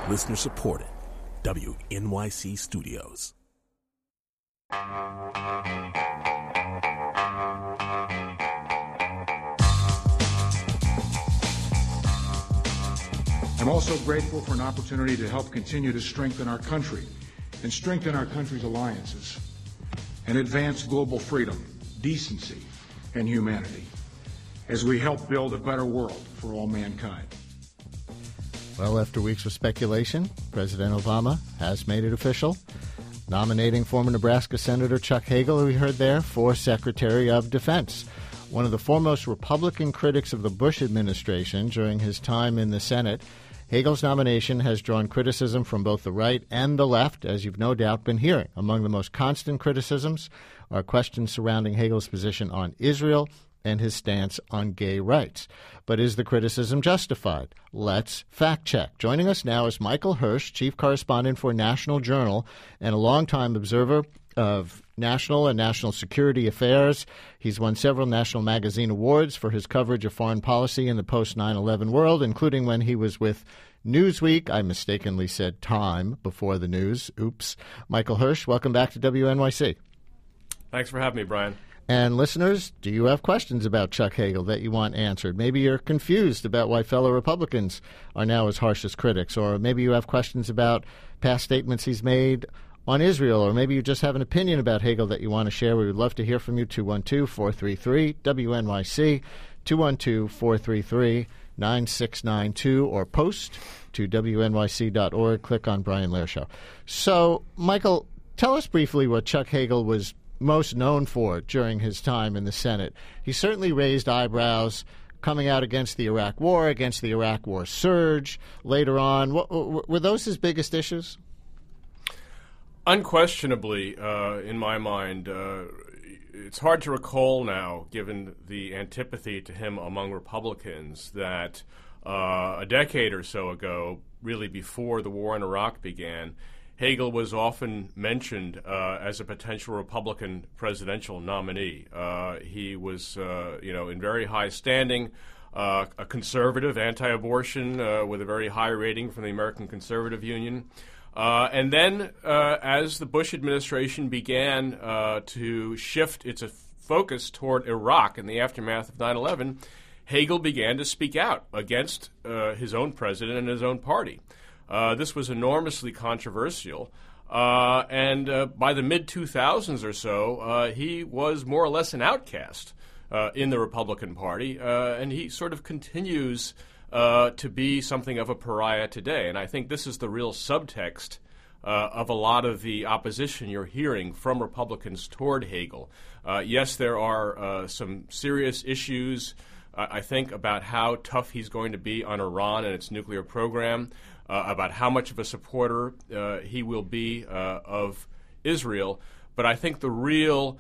Listener supported. WNYC Studios. I'm also grateful for an opportunity to help continue to strengthen our country and strengthen our country's alliances and advance global freedom, decency, and humanity as we help build a better world for all mankind. Well, after weeks of speculation, President Obama has made it official, nominating former Nebraska Senator Chuck Hagel, who we heard there, for Secretary of Defense. One of the foremost Republican critics of the Bush administration during his time in the Senate, Hagel's nomination has drawn criticism from both the right and the left, as you've no doubt been hearing. Among the most constant criticisms are questions surrounding Hagel's position on Israel and his stance on gay rights. But is the criticism justified? Let's fact check. Joining us now is Michael Hirsch, chief correspondent for National Journal and a longtime observer of national and national security affairs. He's won several National Magazine awards for his coverage of foreign policy in the post-9/11 world, including when he was with Newsweek. I mistakenly said Time before the news. Oops. Michael Hirsch, welcome back to WNYC. Thanks for having me, Brian. And listeners, do you have questions about Chuck Hagel that you want answered? Maybe you're confused about why fellow Republicans are now as harsh as critics, or maybe you have questions about past statements he's made on Israel, or maybe you just have an opinion about Hagel that you want to share. We would love to hear from you. 212-433-WNYC, 212-433-9692, or post to WNYC.org. Click on Brian Lehrer Show. So, Michael, tell us briefly what Chuck Hagel was most known for during his time in the Senate. He certainly raised eyebrows coming out against the Iraq War, against the Iraq War surge later on. Were those his biggest issues? Unquestionably, in my mind, it's hard to recall now, given the antipathy to him among Republicans, that a decade or so ago, really before the war in Iraq began, Hagel was often mentioned as a potential Republican presidential nominee. He was, in very high standing, a conservative, anti-abortion, with a very high rating from the American Conservative Union. And then, as the Bush administration began to shift its focus toward Iraq in the aftermath of 9/11, Hagel began to speak out against his own president and his own party. This was enormously controversial, and by the mid-2000s or so, he was more or less an outcast in the Republican Party, and he sort of continues to be something of a pariah today. And I think this is the real subtext of a lot of the opposition you're hearing from Republicans toward Hagel. Yes, there are some serious issues, I think, about how tough he's going to be on Iran and esse nuclear program, about how much of a supporter he will be of Israel. But I think the real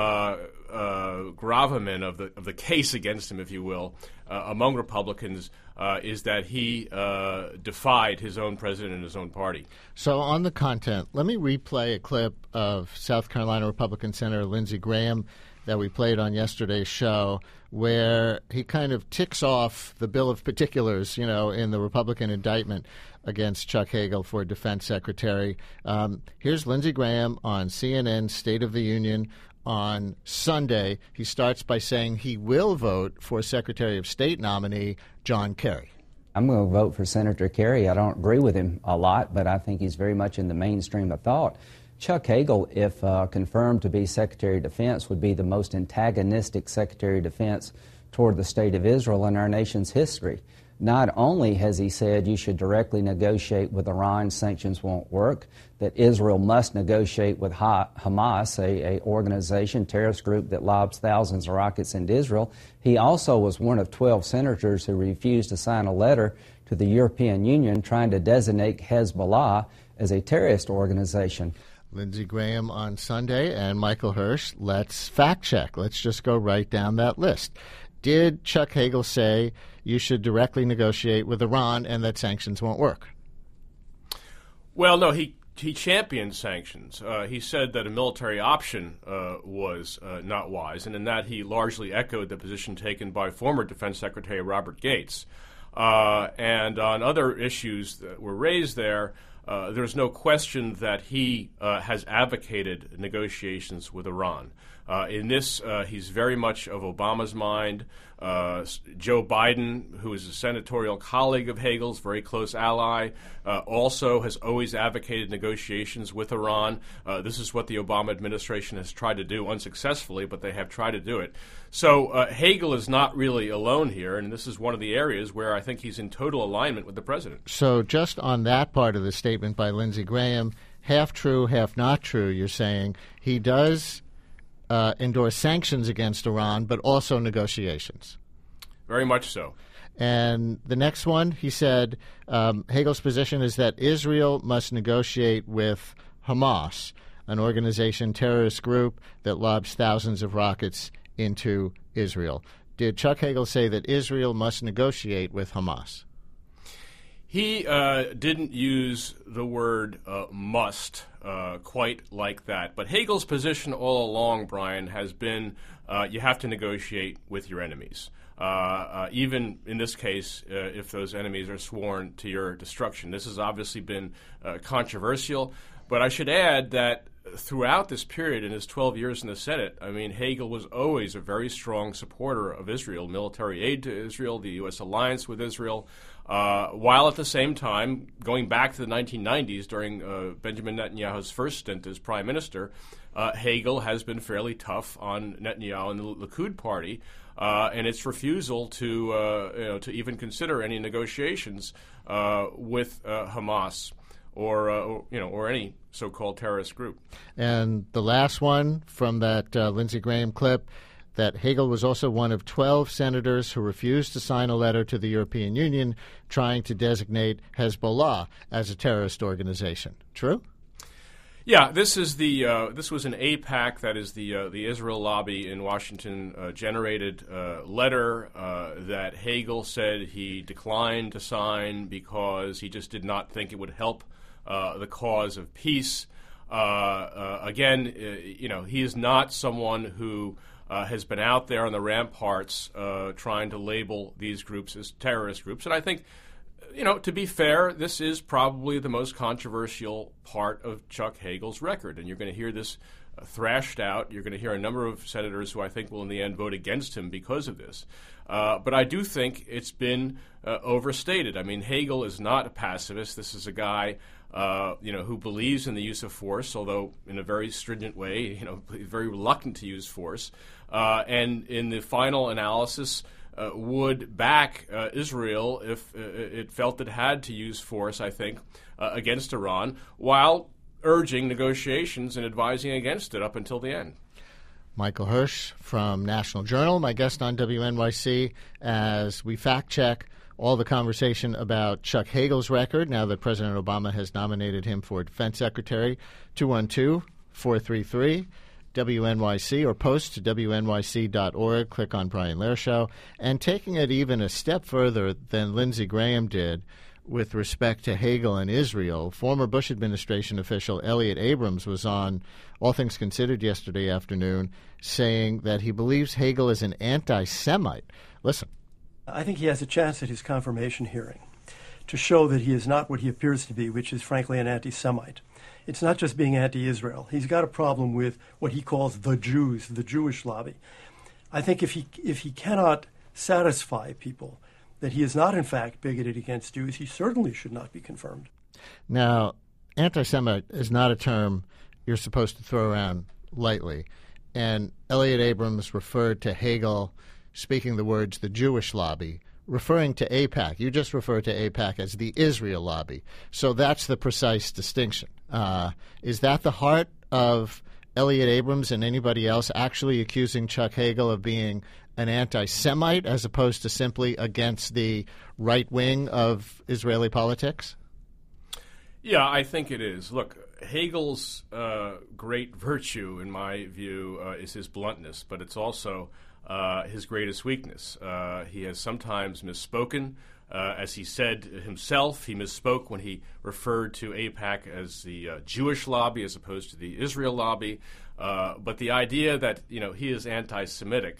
gravamen of the case against him, if you will, among Republicans is that he defied his own president and his own party. So on the content, let me replay a clip of South Carolina Republican Senator Lindsey Graham that we played on yesterday's show, where he kind of ticks off the bill of particulars, in the Republican indictment against Chuck Hagel for defense secretary. Here's Lindsey Graham on CNN State of the Union on Sunday. He starts by saying he will vote for Secretary of State nominee John Kerry. I'm going to vote for Senator Kerry. I don't agree with him a lot, but I think he's very much in the mainstream of thought. Chuck Hagel, if confirmed to be Secretary of Defense, would be the most antagonistic Secretary of Defense toward the State of Israel in our nation's history. Not only has he said you should directly negotiate with Iran, sanctions won't work, that Israel must negotiate with Hamas, a organization, terrorist group that lobs thousands of rockets into Israel. He also was one of 12 senators who refused to sign a letter to the European Union trying to designate Hezbollah as a terrorist organization. Lindsey Graham on Sunday and Michael Hirsch. Let's fact check. Let's just go right down that list. Did Chuck Hagel say you should directly negotiate with Iran and that sanctions won't work? Well, no, he championed sanctions. He said that a military option was not wise, and in that he largely echoed the position taken by former Defense Secretary Robert Gates. And on other issues that were raised there, there's no question that he has advocated negotiations with Iran. In this, he's very much of Obama's mind. Joe Biden, who is a senatorial colleague of Hagel's, very close ally, also has always advocated negotiations with Iran. This is what the Obama administration has tried to do unsuccessfully, but they have tried to do it. So Hagel is not really alone here, and this is one of the areas where I think he's in total alignment with the president. So just on that part of the statement by Lindsey Graham, half true, half not true, you're saying he does endorse sanctions against Iran, but also negotiations. Very much so. And the next one, he said, Hagel's position is that Israel must negotiate with Hamas, an organization, terrorist group that lobs thousands of rockets into Israel. Did Chuck Hagel say that Israel must negotiate with Hamas? He didn't use the word must quite like that. But Hagel's position all along, Brian, has been you have to negotiate with your enemies. Even in this case, if those enemies are sworn to your destruction. This has obviously been controversial. But I should add that throughout this period, in his 12 years in the Senate, I mean, Hagel was always a very strong supporter of Israel, military aid to Israel, the U.S. alliance with Israel, while at the same time, going back to the 1990s during Benjamin Netanyahu's first stint as prime minister, Hagel has been fairly tough on Netanyahu and the Likud party and its refusal to even consider any negotiations with Hamas or any so-called terrorist group. And the last one from that Lindsey Graham clip, that Hagel was also one of 12 senators who refused to sign a letter to the European Union trying to designate Hezbollah as a terrorist organization. True? Yeah, this was an AIPAC, that is the Israel lobby in Washington, generated letter that Hagel said he declined to sign because he just did not think it would help the cause of peace. Again, he is not someone who has been out there on the ramparts trying to label these groups as terrorist groups. And I think, to be fair, this is probably the most controversial part of Chuck Hagel's record. And you're going to hear this thrashed out. You're going to hear a number of senators who I think will in the end vote against him because of this. But I do think it's been overstated. I mean, Hagel is not a pacifist. This is a guy who believes in the use of force, although in a very stringent way, very reluctant to use force. And in the final analysis, would back Israel if it felt it had to use force, I think, against Iran, while urging negotiations and advising against it up until the end. Michael Hirsch from National Journal, my guest on WNYC, as we fact-check all the conversation about Chuck Hagel's record now that President Obama has nominated him for Defense Secretary. 212-433-WNYC or post to WNYC.org. Click on Brian Lehrer Show. And taking it even a step further than Lindsey Graham did with respect to Hagel and Israel, former Bush administration official Elliot Abrams was on All Things Considered yesterday afternoon saying that he believes Hagel is an anti-Semite. Listen. I think he has a chance at his confirmation hearing to show that he is not what he appears to be, which is frankly an anti-Semite. It's not just being anti-Israel. He's got a problem with what he calls the Jews, the Jewish lobby. I think if he cannot satisfy people that he is not in fact bigoted against Jews, he certainly should not be confirmed. Now, anti-Semite is not a term you're supposed to throw around lightly. And Elliot Abrams referred to Hagel speaking the words the Jewish lobby, referring to AIPAC. You just referred to AIPAC as the Israel lobby. So that's the precise distinction. Is that the heart of Elliot Abrams and anybody else actually accusing Chuck Hagel of being an anti-Semite as opposed to simply against the right wing of Israeli politics? Yeah, I think it is. Look, Hagel's great virtue, in my view, is his bluntness, but it's also his greatest weakness. He has sometimes misspoken. As he said himself, he misspoke when he referred to AIPAC as the Jewish lobby as opposed to the Israel lobby. But the idea that he is anti-Semitic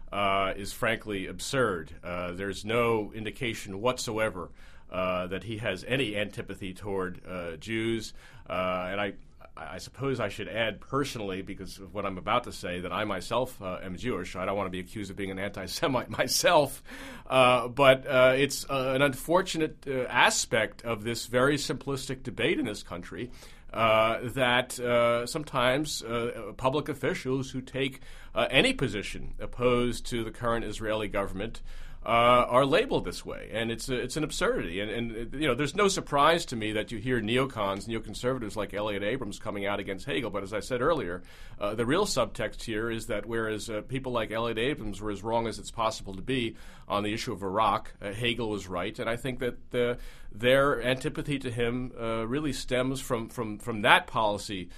is frankly absurd. There's no indication whatsoever that he has any antipathy toward Jews, and I suppose I should add personally, because of what I'm about to say, that I myself am Jewish. I don't want to be accused of being an anti-Semite myself, but it's an unfortunate aspect of this very simplistic debate in this country that sometimes public officials who take any position opposed to the current Israeli government are labeled this way, and it's an absurdity. And there's no surprise to me that you hear neoconservatives like Elliot Abrams coming out against Hegel. But as I said earlier, the real subtext here is that whereas people like Elliot Abrams were as wrong as it's possible to be on the issue of Iraq, Hegel was right, and I think that their antipathy to him really stems from that policy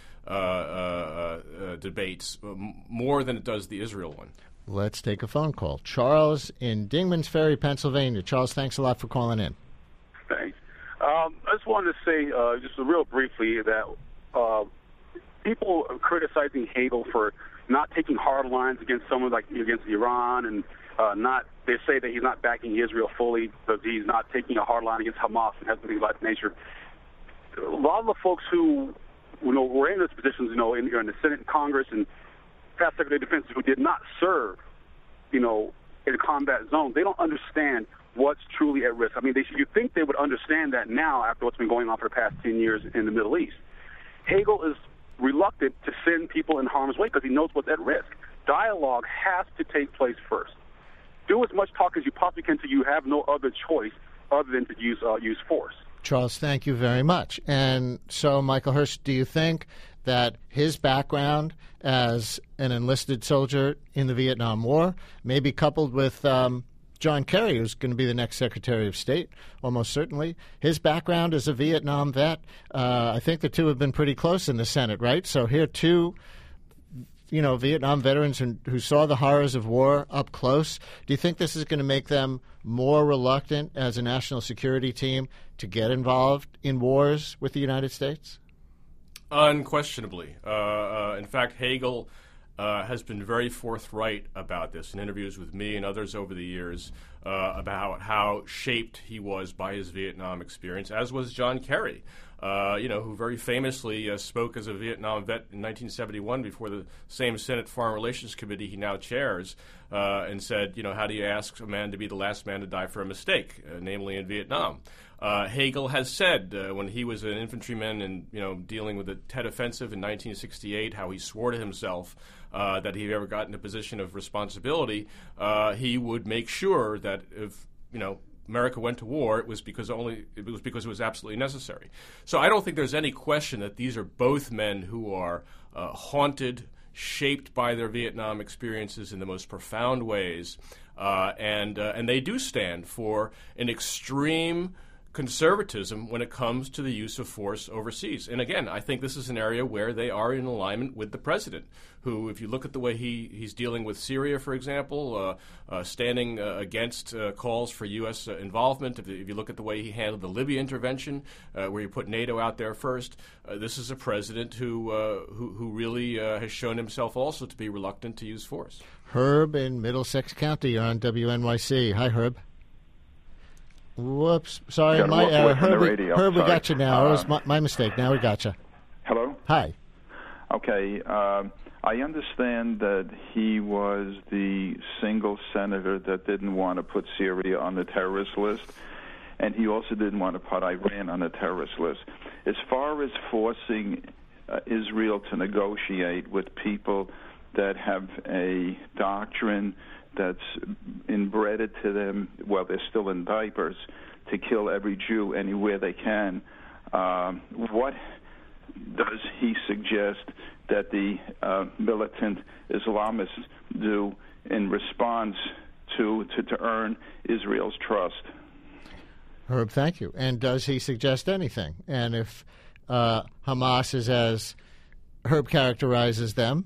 debates more than it does the Israel one. Let's take a phone call. Charles in Dingman's Ferry, Pennsylvania. Charles, thanks a lot for calling in. Thanks. I just wanted to say, just real briefly, that people are criticizing Hegel for not taking hard lines against someone like against Iran, and they say that he's not backing Israel fully, but he's not taking a hard line against Hamas and has things of that nature. A lot of the folks who were in those positions, in the Senate and Congress and past Secretary of Defense who did not serve, in a combat zone, they don't understand what's truly at risk. I mean, you think they would understand that now after what's been going on for the past 10 years in the Middle East. Hegel is reluctant to send people in harm's way because he knows what's at risk. Dialogue has to take place first. Do as much talk as you possibly can until you have no other choice other than to use force. Charles, thank you very much. And so, Michael Hirsch, do you think that his background as an enlisted soldier in the Vietnam War, maybe coupled with John Kerry, who's going to be the next Secretary of State, almost certainly, his background as a Vietnam vet, I think the two have been pretty close in the Senate, right? So here, two Vietnam veterans who saw the horrors of war up close. Do you think this is going to make them more reluctant as a national security team to get involved in wars with the United States? Unquestionably. In fact, Hegel has been very forthright about this in interviews with me and others over the years about how shaped he was by his Vietnam experience, as was John Kerry, who very famously spoke as a Vietnam vet in 1971 before the same Senate Foreign Relations Committee he now chairs, and said, how do you ask a man to be the last man to die for a mistake, namely in Vietnam? Hegel has said when he was an infantryman and dealing with the Tet Offensive in 1968, how he swore to himself that if he ever got in a position of responsibility, he would make sure that if America went to war, it was because it was absolutely necessary. So I don't think there's any question that these are both men who are haunted, shaped by their Vietnam experiences in the most profound ways, and they do stand for an extreme conservatism when it comes to the use of force overseas. And again, I think this is an area where they are in alignment with the president, who, if you look at the way he's dealing with Syria, for example, standing against calls for U.S. involvement, if you look at the way he handled the Libya intervention, where he put NATO out there first, this is a president who really has shown himself also to be reluctant to use force. Herb in Middlesex County, you're on WNYC. Hi, Herb. Whoops. Sorry, my error. Herb, we got you now. It was my mistake. Now we got you. Hello? Hi. Okay. I understand that he was the single senator that didn't want to put Syria on the terrorist list, and he also didn't want to put Iran on the terrorist list. As far as forcing Israel to negotiate with people that have a doctrine that's inbred to them while they're still in diapers, to kill every Jew anywhere they can, what does he suggest that the militant Islamists do in response to earn Israel's trust? Herb, thank you. And does he suggest anything? And if Hamas is as Herb characterizes them,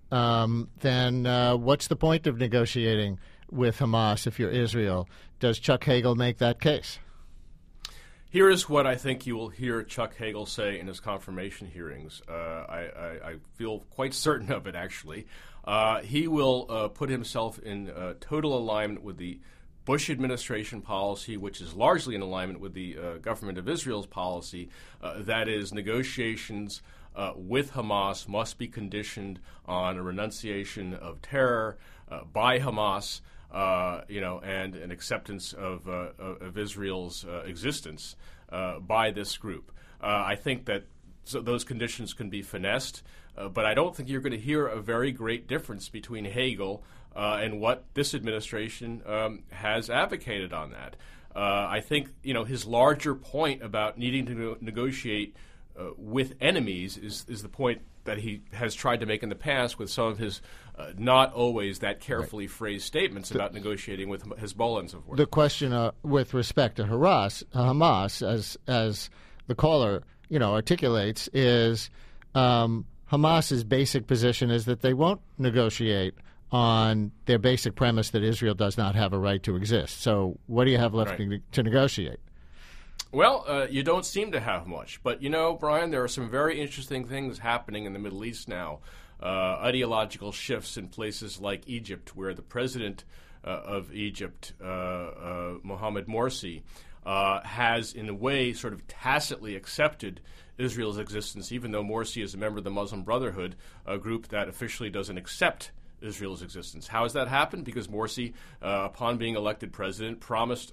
then what's the point of negotiating with Hamas if you're Israel? Does Chuck Hagel make that case? Here is what I think you will hear Chuck Hagel say in his confirmation hearings. I feel quite certain of it, actually. He will put himself in total alignment with the Bush administration policy, which is largely in alignment with the government of Israel's policy. That is, negotiations with Hamas must be conditioned on a renunciation of terror by Hamas, and an acceptance of Israel's existence by this group. I think that those conditions can be finessed, but I don't think you're going to hear a very great difference between Hagel and what this administration has advocated on that. I think his larger point about needing to negotiate with enemies is the point that he has tried to make in the past with some of his not always that carefully phrased statements about negotiating with Hezbollah and so forth. The question with respect to Hamas, as the caller articulates, is Hamas's basic position is that they won't negotiate on their basic premise that Israel does not have a right to exist. So what do you have left to negotiate? Well, you don't seem to have much. But, Brian, there are some very interesting things happening in the Middle East now. Ideological shifts in places like Egypt, where the president of Egypt, Mohamed Morsi, has, in a way, sort of tacitly accepted Israel's existence, even though Morsi is a member of the Muslim Brotherhood, a group that officially doesn't accept Israel's existence. How has that happened? Because Morsi, upon being elected president, promised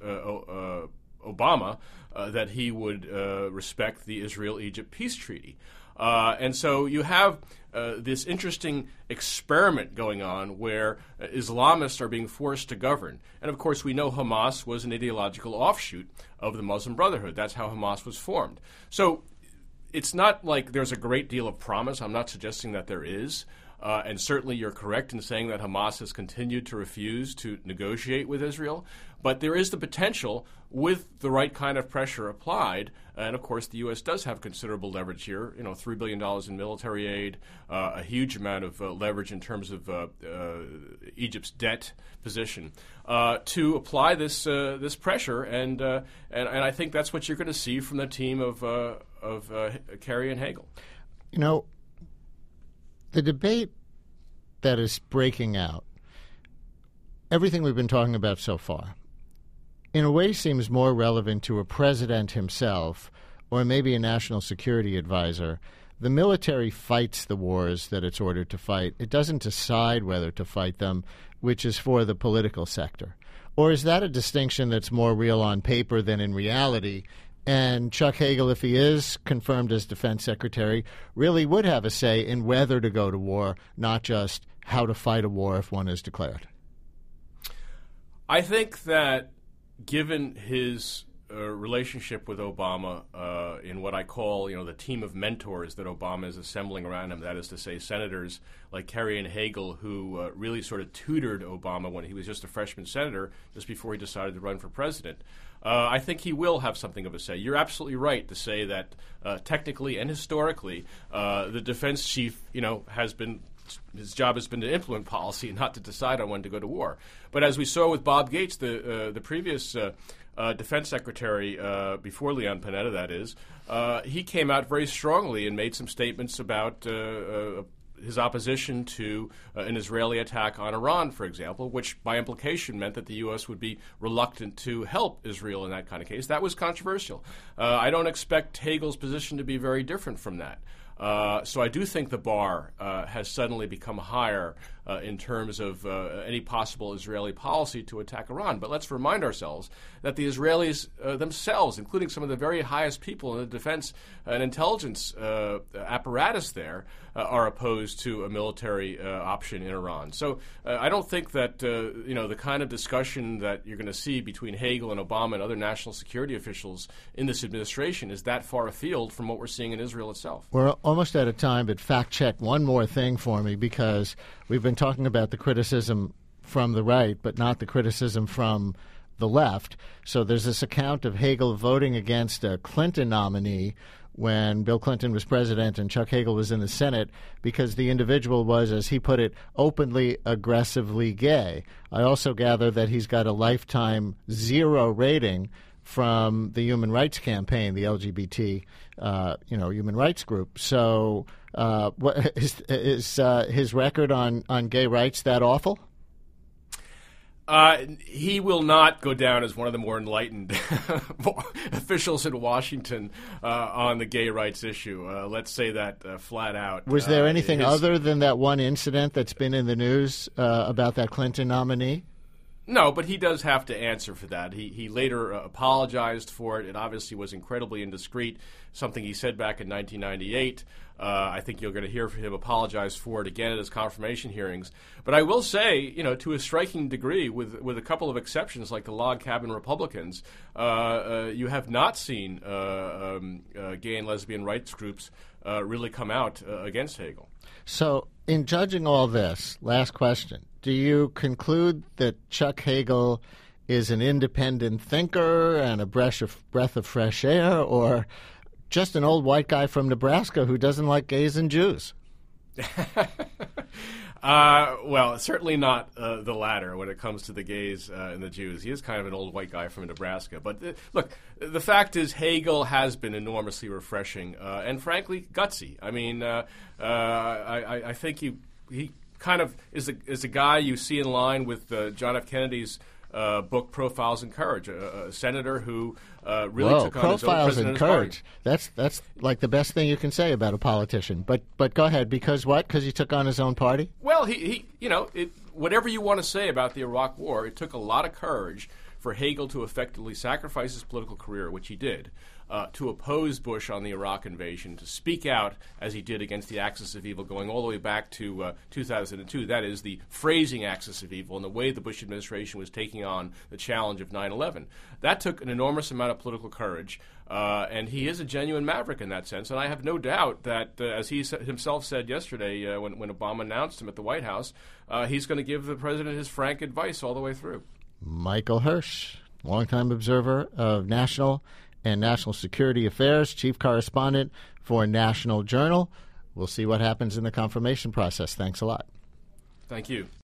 Obama that he would respect the Israel-Egypt peace treaty. And so you have this interesting experiment going on where Islamists are being forced to govern. And, of course, we know Hamas was an ideological offshoot of the Muslim Brotherhood. That's how Hamas was formed. So it's not like there's a great deal of promise. I'm not suggesting that there is. And certainly you're correct in saying that Hamas has continued to refuse to negotiate with Israel. But there is the potential, with the right kind of pressure applied, and of course the U.S. does have considerable leverage here, $3 billion in military aid, a huge amount of leverage in terms of Egypt's debt position, to apply this pressure. And I think that's what you're going to see from the team of Kerry and Hagel. The debate that is breaking out, everything we've been talking about so far, in a way seems more relevant to a president himself or maybe a national security advisor. The military fights the wars that it's ordered to fight. It doesn't decide whether to fight them, which is for the political sector. Or is that a distinction that's more real on paper than in reality? And Chuck Hagel, if he is confirmed as defense secretary, really would have a say in whether to go to war, not just how to fight a war if one is declared. I think that given his relationship with Obama in what I call, the team of mentors that Obama is assembling around him, that is to say senators like Kerry and Hagel, who really sort of tutored Obama when he was just a freshman senator, just before he decided to run for president. I think he will have something of a say. You're absolutely right to say that technically and historically, the defense chief, his job has been to implement policy, not to decide on when to go to war. But as we saw with Bob Gates, the previous defense secretary before Leon Panetta, that is, he came out very strongly and made some statements about his opposition to an Israeli attack on Iran, for example, which by implication meant that the U.S. would be reluctant to help Israel in that kind of case. That was controversial. I don't expect Hagel's position to be very different from that. So I do think the bar has suddenly become higher in terms of any possible Israeli policy to attack Iran. But let's remind ourselves that the Israelis themselves, including some of the very highest people in the defense and intelligence apparatus there, are opposed to a military option in Iran. So I don't think that the kind of discussion that you're going to see between Hagel and Obama and other national security officials in this administration is that far afield from what we're seeing in Israel itself. We're almost out of time, but fact check one more thing for me, because we've been talking about the criticism from the right, but not the criticism from the left. So there's this account of Hagel voting against a Clinton nominee when Bill Clinton was president and Chuck Hagel was in the Senate because the individual was, as he put it, openly, aggressively gay. I also gather that he's got a lifetime 0 rating from the Human Rights Campaign, the LGBT, human rights group. So, what is his record on gay rights that awful? He will not go down as one of the more enlightened officials in Washington on the gay rights issue. Let's say that flat out. Was there anything other than that one incident that's been in the news about that Clinton nominee? No, but he does have to answer for that. He later apologized for it. It obviously was incredibly indiscreet, something he said back in 1998. I think you're going to hear him apologize for it again at his confirmation hearings. But I will say, to a striking degree, with a couple of exceptions like the log cabin Republicans, you have not seen gay and lesbian rights groups really come out against Hagel. So, in judging all this, last question, do you conclude that Chuck Hagel is an independent thinker and a breath of fresh air, or just an old white guy from Nebraska who doesn't like gays and Jews? Well, certainly not the latter when it comes to the gays and the Jews. He is kind of an old white guy from Nebraska. But look, the fact is Hagel has been enormously refreshing and, frankly, gutsy. I mean, I think he kind of is a guy you see in line with John F. Kennedy's book Profiles in Courage, a senator who really took on his own president. Profiles in Courage. That's like the best thing you can say about a politician. But go ahead. Because what? Because he took on his own party? Well, whatever you want to say about the Iraq War, it took a lot of courage for Hagel to effectively sacrifice his political career, which he did, to oppose Bush on the Iraq invasion, to speak out as he did against the axis of evil going all the way back to 2002. That is, the phrasing axis of evil and the way the Bush administration was taking on the challenge of 9/11. That took an enormous amount of political courage, and he is a genuine maverick in that sense. And I have no doubt that, as he himself said yesterday when Obama announced him at the White House, he's going to give the president his frank advice all the way through. Michael Hirsch, longtime observer of national and national security affairs, chief correspondent for National Journal. We'll see what happens in the confirmation process. Thanks a lot. Thank you.